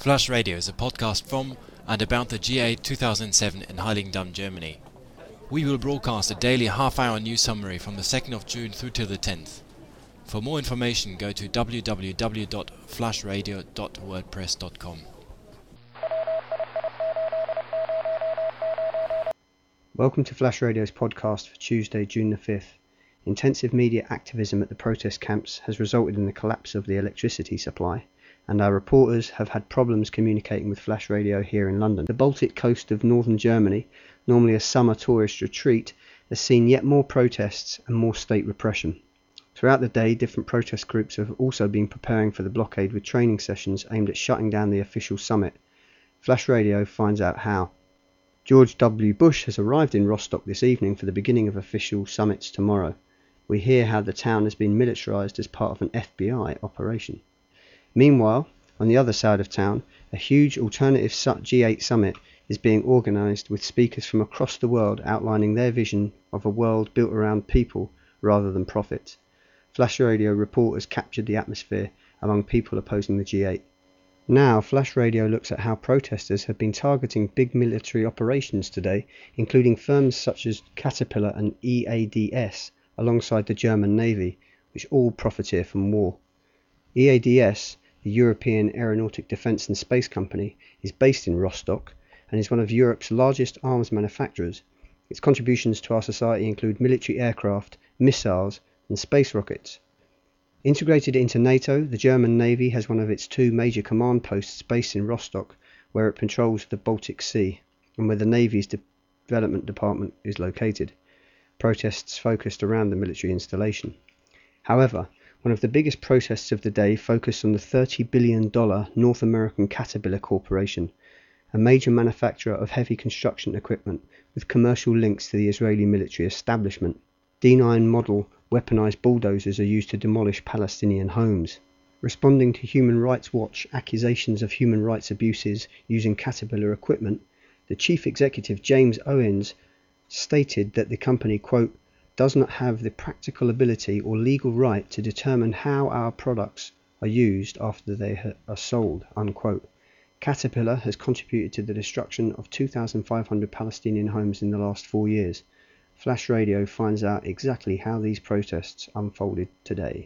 Flash Radio is a podcast from and about the G8 2007 in Heiligendamm, Germany. We will broadcast a daily half-hour news summary from the 2nd of June through to the 10th. For more information, go to www.flashradio.wordpress.com. Welcome to Flash Radio's podcast for Tuesday, June the 5th. Intensive media activism at the protest camps has resulted in the collapse of the electricity supply, and our reporters have had problems communicating with Flash Radio here in London. The Baltic coast of northern Germany, normally a summer tourist retreat, has seen yet more protests and more state repression. Throughout the day, different protest groups have also been preparing for the blockade with training sessions aimed at shutting down the official summit. Flash Radio finds out how. George W. Bush has arrived in Rostock this evening for the beginning of official summits tomorrow. We hear how the town has been militarised as part of an FBI operation. Meanwhile, on the other side of town, a huge alternative G8 summit is being organised with speakers from across the world outlining their vision of a world built around people rather than profit. Flash Radio reporters captured the atmosphere among people opposing the G8. Now, Flash Radio looks at how protesters have been targeting big military operations today, including firms such as Caterpillar and EADS, alongside the German Navy, which all profiteer from war. EADS, the European Aeronautic Defence and Space Company, is based in Rostock and is one of Europe's largest arms manufacturers. Its contributions to our society include military aircraft, missiles and space rockets. Integrated into NATO, the German Navy has one of its two major command posts based in Rostock, where it patrols the Baltic Sea, and where the Navy's development department is located. Protests focused around the military installation. However, one of the biggest protests of the day focused on the $30 billion North American Caterpillar Corporation, a major manufacturer of heavy construction equipment with commercial links to the Israeli military establishment. D9 model weaponized bulldozers are used to demolish Palestinian homes. Responding to Human Rights Watch accusations of human rights abuses using Caterpillar equipment, the chief executive James Owens stated that the company, quote, does not have the practical ability or legal right to determine how our products are used after they are sold, unquote. Caterpillar has contributed to the destruction of 2,500 Palestinian homes in the last 4 years. Flash Radio finds out exactly how these protests unfolded today.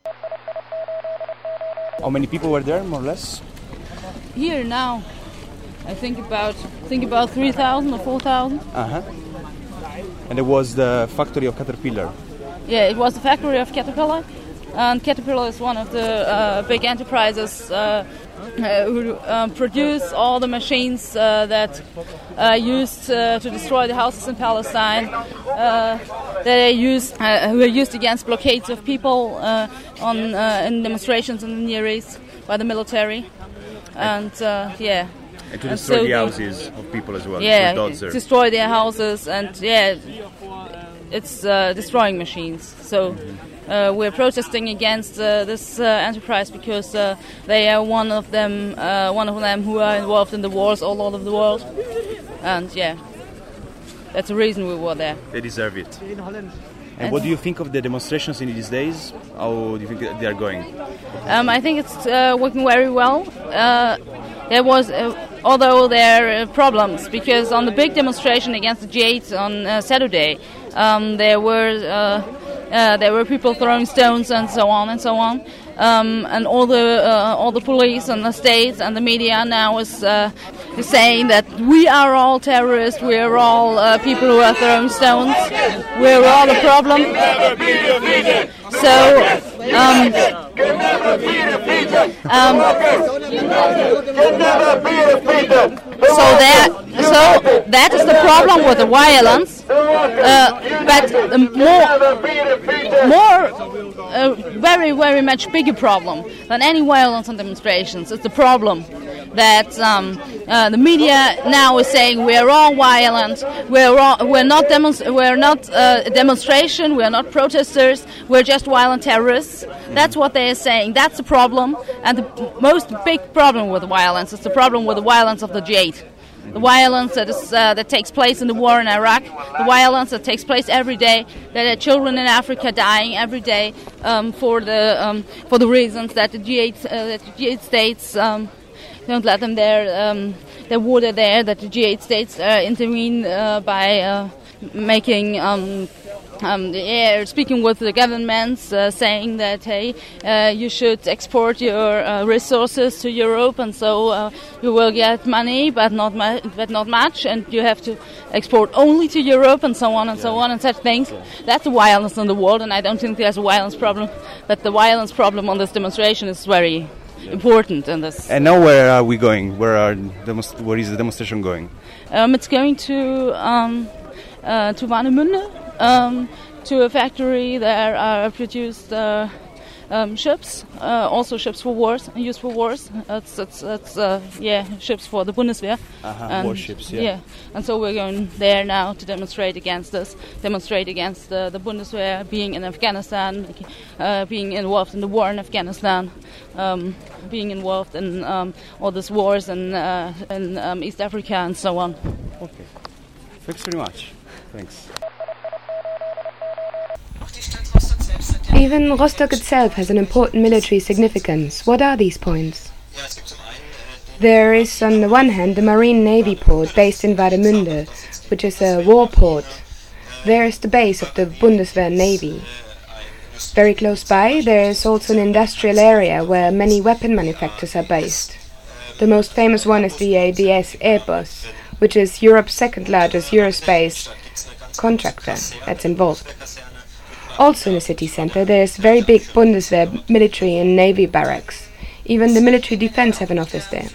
How many people were there, more or less? Here now, I think about 3,000 or 4,000. And it was the factory of Caterpillar. Yeah, it was the factory of Caterpillar, and Caterpillar is one of the big enterprises who produce all the machines that are used to destroy the houses in Palestine, who are used against blockades of people in demonstrations in the Near East by the military, and yeah. And to destroy the houses of people as well. Yeah, destroy their houses, and yeah, it's destroying machines. So we're protesting against this enterprise because they are one of them who are involved in the wars all over the world, and yeah, that's the reason we were there. They deserve it. And what do you think of the demonstrations in these days? How do you think they are going? I think it's working very well. Although there are problems, because on the big demonstration against the G8 on Saturday, there were people throwing stones and so on, and all the police and the state and the media now is saying that we are all terrorists, we are all people who are throwing stones, we're all the problem. So that is the problem with the violence, but very, very much bigger problem than any violence on demonstrations. It's the problem that the media now is saying we're all violent, we're not a demonstration, we're not protesters, we're just violent terrorists. That's what they are saying. That's the problem, and the most big problem with violence is the problem with the violence of the G8. The violence that takes place in the war in Iraq, the violence that takes place every day, that are children in Africa dying every day for the reasons that the G8 states don't let them their water there, that the G8 states intervene by making speaking with the governments, saying that hey, you should export your resources to Europe, and so you will get money, but not much, and you have to export only to Europe, and so on and so on, and such things. That's the violence in the world, and I don't think there's a violence problem. But the violence problem on this demonstration is very important in this. And now where are we going? Where is the demonstration going? It's going to Warnemünde, to a factory that are produced ships, also ships for wars, used for wars. It's ships for the Bundeswehr. Warships, yeah. And so we're going there now to demonstrate against this, the Bundeswehr being in Afghanistan, being involved in the war in Afghanistan, being involved in all these wars in East Africa and so on. Okay. Thanks very much. Thanks. Even Rostock itself has an important military significance. What are these points? There is, on the one hand, the Marine Navy port based in Warnemünde, which is a war port. There is the base of the Bundeswehr Navy. Very close by, there is also an industrial area where many weapon manufacturers are based. The most famous one is the EADS Airbus, which is Europe's second largest aerospace contractor that's involved. Also in the city centre there is very big Bundeswehr military and navy barracks. Even the military defence have an office there.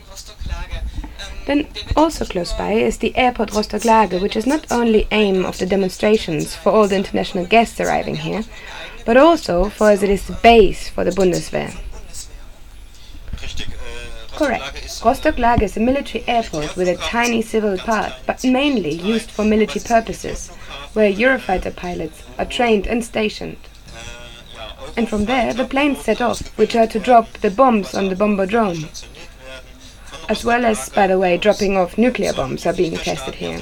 Then also close by is the airport Rostock-Lage, which is not only aim of the demonstrations for all the international guests arriving here, but also for as it is the base for the Bundeswehr. Correct. Rostock-Lage is a military airport with a tiny civil part, but mainly used for military purposes, where Eurofighter pilots are trained and stationed. And from there the planes set off, which are to drop the bombs on the bombardrome. As well as, by the way, dropping off nuclear bombs are being tested here.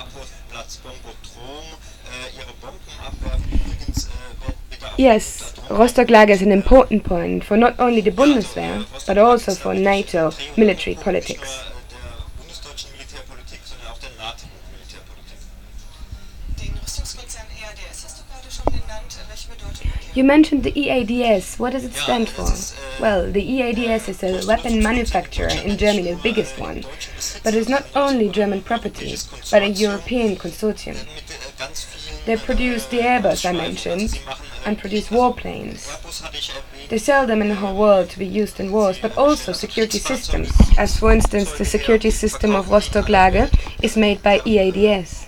Yes, Rostock-Lage is an important point for not only the Bundeswehr, but also for NATO military politics. You mentioned the EADS. What does it stand for? Well, the EADS is a weapon manufacturer in Germany, the biggest one. But it's not only German property, but a European consortium. They produce the Airbus I mentioned, and produce warplanes. They sell them in the whole world to be used in wars, but also security systems, as for instance the security system of Rostock-Lage is made by EADS.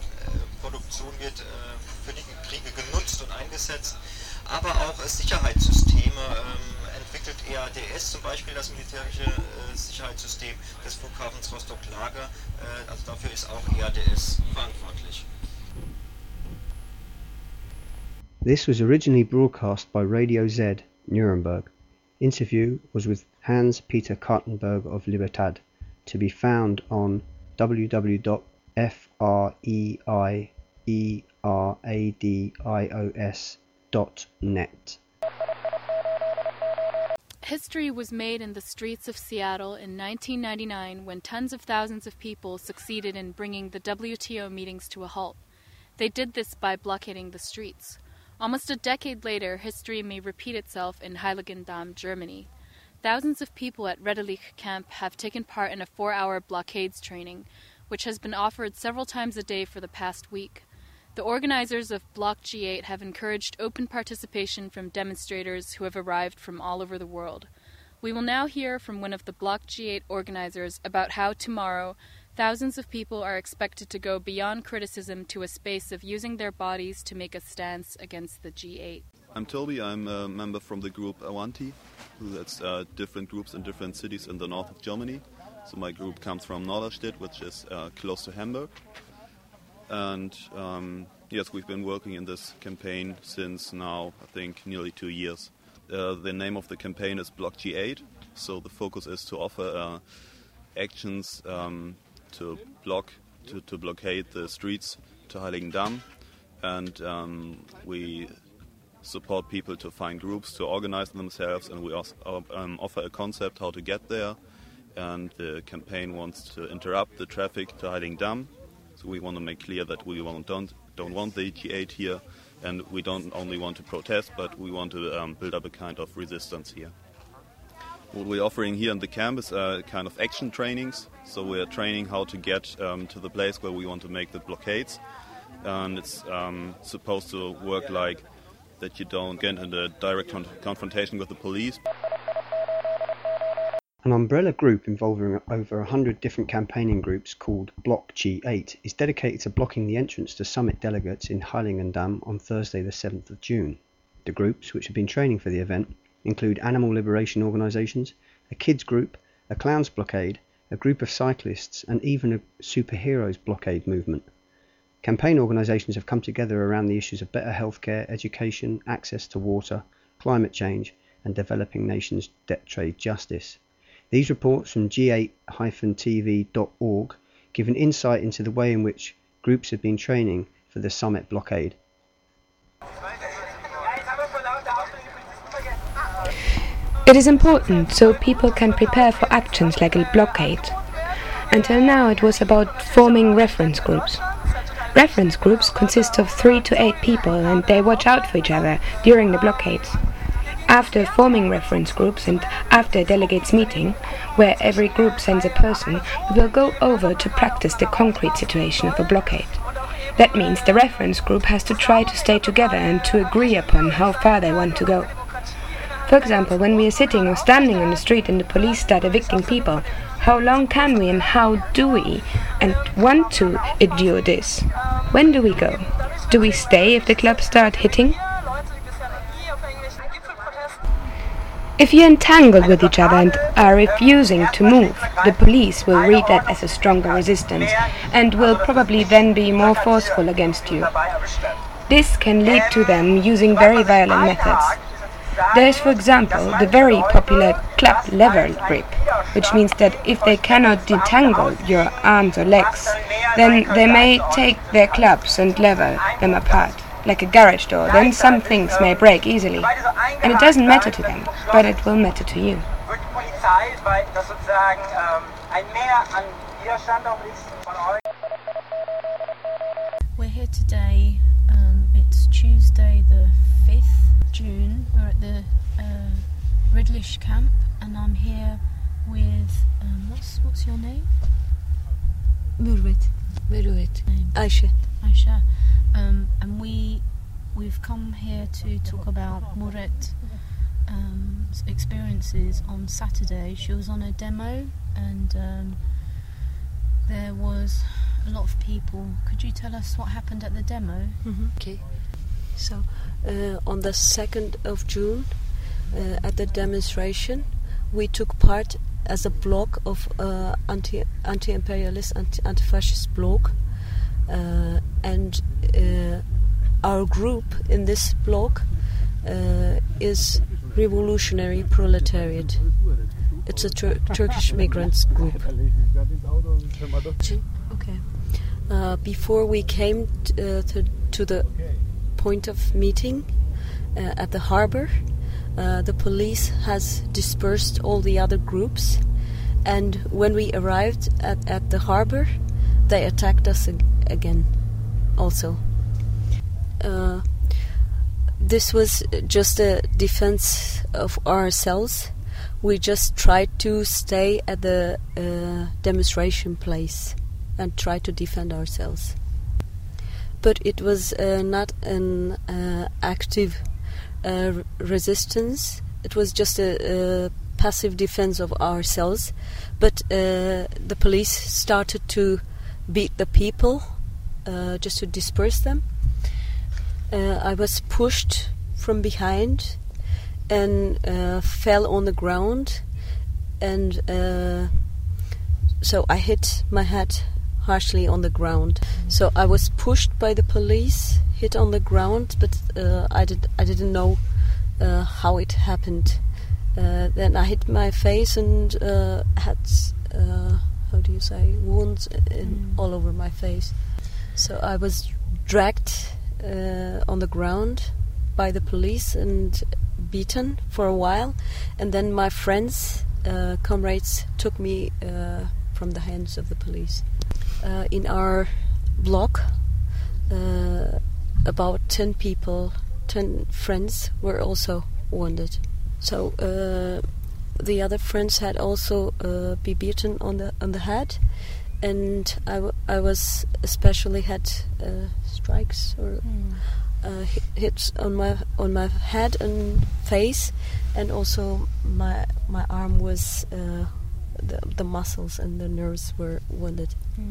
Aber auch Sicherheitssysteme entwickelt EADS, zum Beispiel das militärische Sicherheitssystem des Flughafens Rostock-Lage. Also dafür ist auch EADS verantwortlich. This was originally broadcast by Radio Z, Nuremberg. Interview was with Hans-Peter Kartenberg of Libertad, to be found on www.freeradios.net. History was made in the streets of Seattle in 1999 when tens of thousands of people succeeded in bringing the WTO meetings to a halt. They did this by blockading the streets. Almost a decade later, history may repeat itself in Heiligendamm, Germany. Thousands of people at Redlich camp have taken part in a 4-hour blockades training, which has been offered several times a day for the past week. The organizers of Block G8 have encouraged open participation from demonstrators who have arrived from all over the world. We will now hear from one of the Block G8 organizers about how tomorrow thousands of people are expected to go beyond criticism to a space of using their bodies to make a stance against the G8. I'm Toby. I'm a member from the group Avanti, that's different groups in different cities in the north of Germany. So my group comes from Norderstedt, which is close to Hamburg. And yes, we've been working in this campaign since now, I think, nearly 2 years. The name of the campaign is Block G8, so the focus is to offer actions to blockade the streets to Heiligendamm, and we support people to find groups to organize themselves, and we also offer a concept how to get there, and the campaign wants to interrupt the traffic to Heiligendamm. So we want to make clear that we don't want the G8 here, and we don't only want to protest, but we want to build up a kind of resistance here. What we're offering here in the camp is kind of action trainings. So we're training how to get to the place where we want to make the blockades. And it's supposed to work like that you don't get into direct confrontation with the police. An umbrella group involving over 100 different campaigning groups called Block G8 is dedicated to blocking the entrance to summit delegates in Heiligendamm on Thursday the 7th of June. The groups, which have been training for the event, include animal liberation organisations, a kids group, a clowns blockade, a group of cyclists and even a superheroes blockade movement. Campaign organisations have come together around the issues of better healthcare, education, access to water, climate change and developing nations' debt trade justice. These reports from g8-tv.org give an insight into the way in which groups have been training for the summit blockade. It is important so people can prepare for actions like a blockade. Until now it was about forming reference groups. Reference groups consist of 3 to 8 people and they watch out for each other during the blockades. After forming reference groups and after a delegates meeting, where every group sends a person, we will go over to practice the concrete situation of a blockade. That means the reference group has to try to stay together and to agree upon how far they want to go. For example, when we are sitting or standing on the street and the police start evicting people, how long can we and how do we and want to endure this? When do we go? Do we stay if the clubs start hitting? If you entangle with each other and are refusing to move, the police will read that as a stronger resistance and will probably then be more forceful against you. This can lead to them using very violent methods. There is, for example, the very popular club lever grip, which means that if they cannot detangle your arms or legs, then they may take their clubs and lever them apart, like a garage door. Then some things may break easily, and it doesn't matter to them, but it will matter to you. We're here today, it's Tuesday the 5th June. We're at the Riddlish camp and I'm here with, what's your name? Mürvet. Ayşe. Ayşe. And we've come here to talk about Muret's experiences on Saturday. She was on a demo and there was a lot of people. Could you tell us what happened at the demo? Mm-hmm. Okay. So on the 2nd of June at the demonstration we took part as a block of anti-imperialist, anti-fascist block and our group in this block is Revolutionary Proletariat. It's a Turkish migrants group. Okay. Before we came to the point of meeting at the harbor, the police has dispersed all the other groups, and when we arrived at the harbor, they attacked us again also. This was just a defense of ourselves. We just tried to stay at the demonstration place and try to defend ourselves. But it was not an active resistance. It was just a passive defense of ourselves. But the police started to beat the people just to disperse them. I was pushed from behind and fell on the ground, and so I hit my head harshly on the ground. So I was pushed by the police, hit on the ground, but I didn't know how it happened. Then I hit my face and had wounds all over my face. So I was dragged on the ground by the police and beaten for a while, and then my friends comrades took me from the hands of the police. In our block, about 10 people, 10 friends were also wounded. So the other friends had also been beaten on the head, and I was especially had strikes or hits on my head and face, and also my arm was the muscles and the nerves were wounded.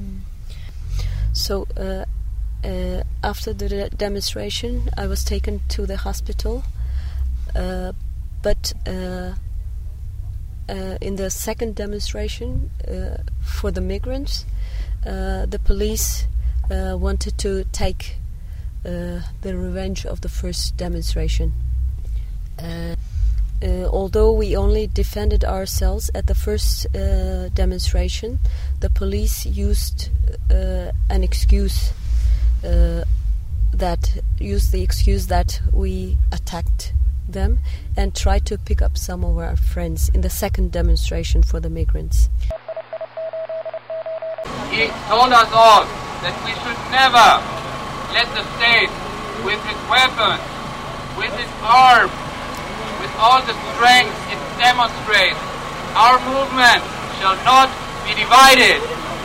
So after the demonstration, I was taken to the hospital, but in the second demonstration for the migrants, the police wanted to take the revenge of the first demonstration. Although we only defended ourselves at the first demonstration, the police used an excuse the excuse that we attacked them and tried to pick up some of our friends in the second demonstration for the migrants. He told us all that we should never let the state, with its weapons, with its arms, with all the strength it demonstrates, our movement shall not be divided.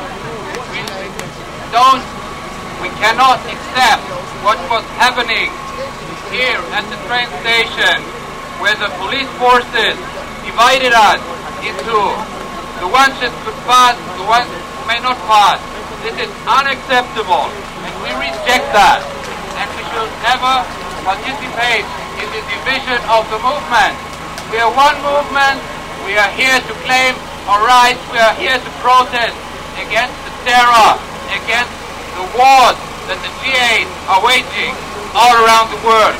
We cannot accept what was happening here at the train station, where the police forces divided us into the ones that could pass, the ones who may not pass. This is unacceptable, and we reject that. And we should never participate in the division of the movement. We are one movement. We are here to claim our rights. We are here to protest against the terror, against the wars that the G8 are waging all around the world.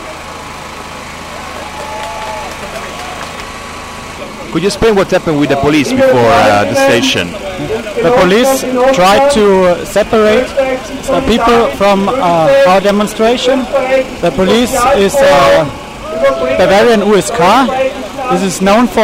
Could you explain what happened with the police before the station? The police tried to separate people from our demonstration. The police is Bavarian USK. This is known for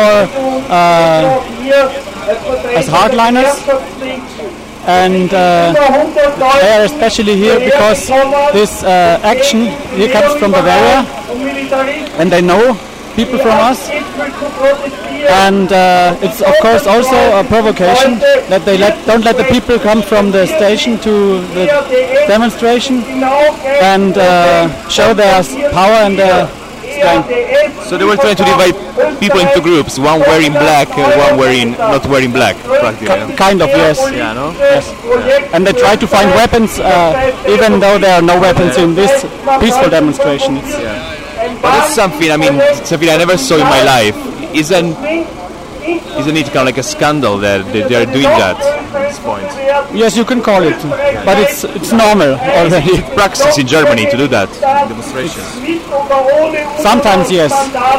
as hardliners, and they are especially here because this action here comes from Bavaria, and they know people from us, and it's of course also a provocation that they don't let the people come from the station to the demonstration and show their power and their strength. So they were trying to divide people into groups, one wearing black and one not wearing black, practically. Kind of, yes. Yeah, no? Yes. Yeah. And they try to find weapons, even though there are no weapons in this peaceful demonstration. But that's something I never saw in my life. Isn't it kind of like a scandal that they are doing that at this point? Yes, you can call it, but it's normal already. Practice in Germany to do that demonstrations. Sometimes, yes.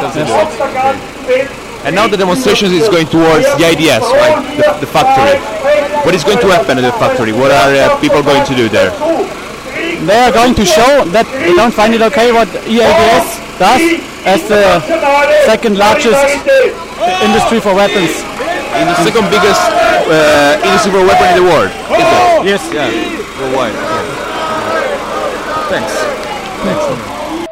And now the demonstration is going towards the IDS, right? The factory. What is going to happen at the factory? What are people going to do there? They are going to show that they don't find it okay what EADS does as the second largest industry for weapons. In the second biggest industry for weapons in the world, is it? Yes. Yeah, worldwide. Okay. Thanks.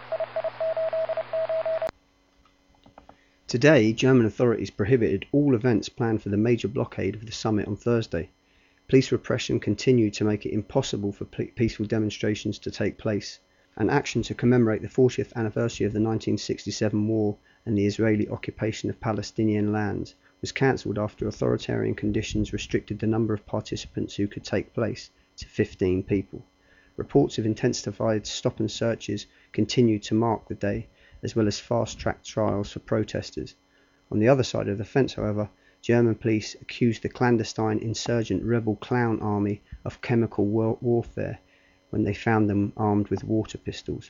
Today, German authorities prohibited all events planned for the major blockade of the summit on Thursday. Police repression continued to make it impossible for peaceful demonstrations to take place. An action to commemorate the 40th anniversary of the 1967 war and the Israeli occupation of Palestinian lands was cancelled after authoritarian conditions restricted the number of participants who could take place to 15 people. Reports of intensified stop and searches continued to mark the day, as well as fast-track trials for protesters. On the other side of the fence, however, German police accused the clandestine insurgent rebel clown army of chemical warfare when they found them armed with water pistols.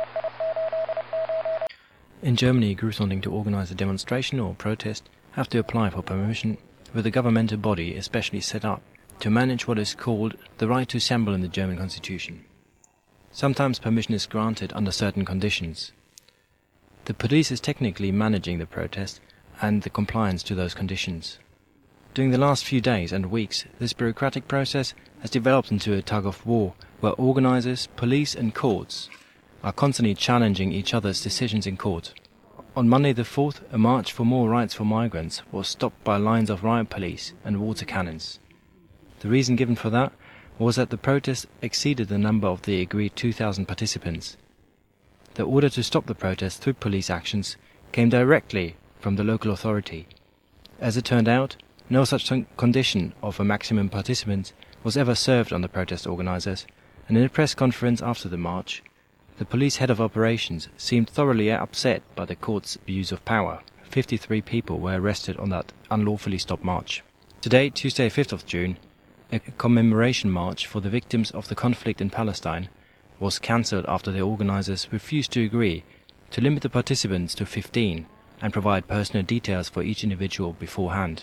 In Germany, groups wanting to organize a demonstration or protest have to apply for permission with a governmental body especially set up to manage what is called the right to assemble in the German constitution. Sometimes permission is granted under certain conditions. The police is technically managing the protest, and the compliance to those conditions. During the last few days and weeks, this bureaucratic process has developed into a tug-of-war where organisers, police and courts are constantly challenging each other's decisions in court. On Monday the 4th, a march for more rights for migrants was stopped by lines of riot police and water cannons. The reason given for that was that the protest exceeded the number of the agreed 2,000 participants. The order to stop the protest through police actions came directly from the local authority. As it turned out, no such condition of a maximum participants was ever served on the protest organisers, and in a press conference after the march, the police head of operations seemed thoroughly upset by the court's abuse of power. 53 people were arrested on that unlawfully stopped march. Today, Tuesday 5th of June, a commemoration march for the victims of the conflict in Palestine was cancelled after the organisers refused to agree to limit the participants to 15 and provide personal details for each individual beforehand.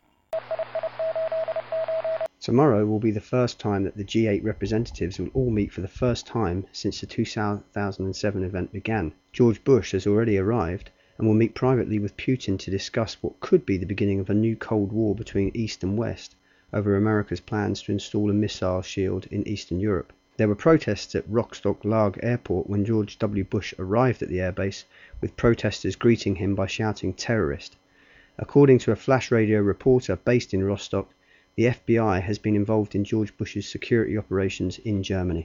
Tomorrow will be the first time that the G8 representatives will all meet for the first time since the 2007 event began. George Bush has already arrived and will meet privately with Putin to discuss what could be the beginning of a new Cold War between East and West over America's plans to install a missile shield in Eastern Europe. There were protests at Rostock-Larg Airport when George W. Bush arrived at the airbase, with protesters greeting him by shouting "terrorist." According to a Flash Radio reporter based in Rostock, the FBI has been involved in George Bush's security operations in Germany.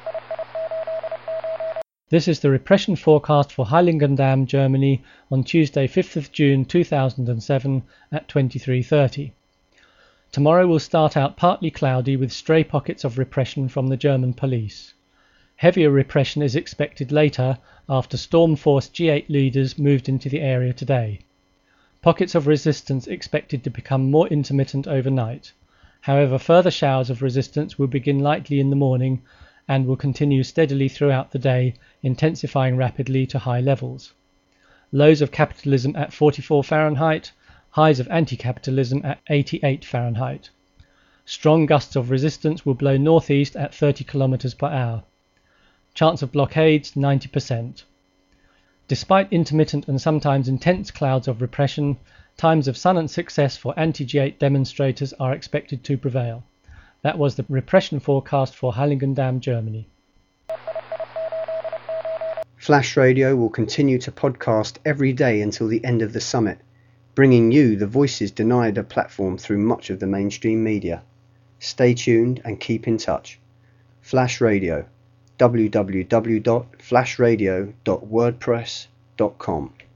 This is the repression forecast for Heiligendamm, Germany on Tuesday 5th of June 2007 at 23:30. Tomorrow will start out partly cloudy with stray pockets of repression from the German police. Heavier repression is expected later after Storm Force G8 leaders moved into the area today. Pockets of resistance expected to become more intermittent overnight. However, further showers of resistance will begin lightly in the morning and will continue steadily throughout the day, intensifying rapidly to high levels. Lows of capitalism at 44 Fahrenheit, highs of anti-capitalism at 88 Fahrenheit. Strong gusts of resistance will blow northeast at 30 km per hour. Chance of blockades 90%. Despite intermittent and sometimes intense clouds of repression, times of sun and success for anti-G8 demonstrators are expected to prevail. That was the repression forecast for Heiligendamm, Germany. Flash Radio will continue to podcast every day until the end of the summit, bringing you the voices denied a platform through much of the mainstream media. Stay tuned and keep in touch. Flash Radio, www.flashradio.wordpress.com